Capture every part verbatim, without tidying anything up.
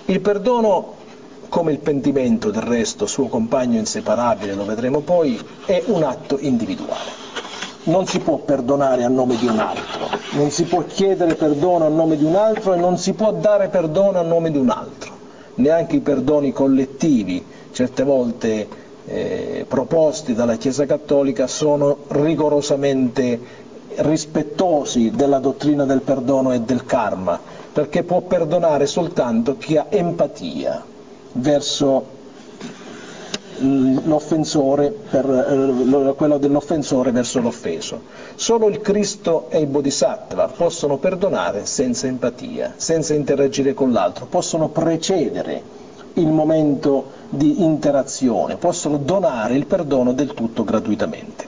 Il perdono, come il pentimento del resto, suo compagno inseparabile, lo vedremo poi, è un atto individuale. Non si può perdonare a nome di un altro, non si può chiedere perdono a nome di un altro e non si può dare perdono a nome di un altro. Neanche i perdoni collettivi, certe volte eh, proposti dalla Chiesa Cattolica, sono rigorosamente rispettosi della dottrina del perdono e del karma, perché può perdonare soltanto chi ha empatia verso l'offensore, per eh, quello dell'offensore verso l'offeso. Solo il Cristo e i Bodhisattva possono perdonare senza empatia, senza interagire con l'altro, possono precedere il momento di interazione, possono donare il perdono del tutto gratuitamente.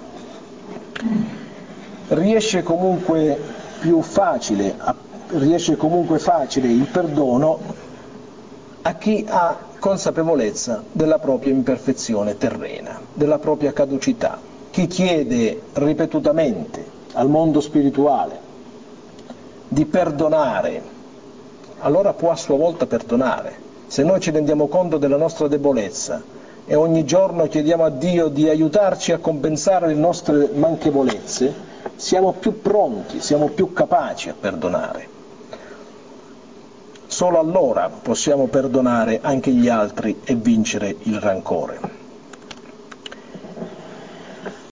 Riesce comunque più facile, riesce comunque facile il perdono a chi ha consapevolezza della propria imperfezione terrena, della propria caducità. Chi chiede ripetutamente al mondo spirituale di perdonare, allora può a sua volta perdonare. Se noi ci rendiamo conto della nostra debolezza e ogni giorno chiediamo a Dio di aiutarci a compensare le nostre manchevolezze, siamo più pronti, siamo più capaci a perdonare. Solo allora possiamo perdonare anche gli altri e vincere il rancore.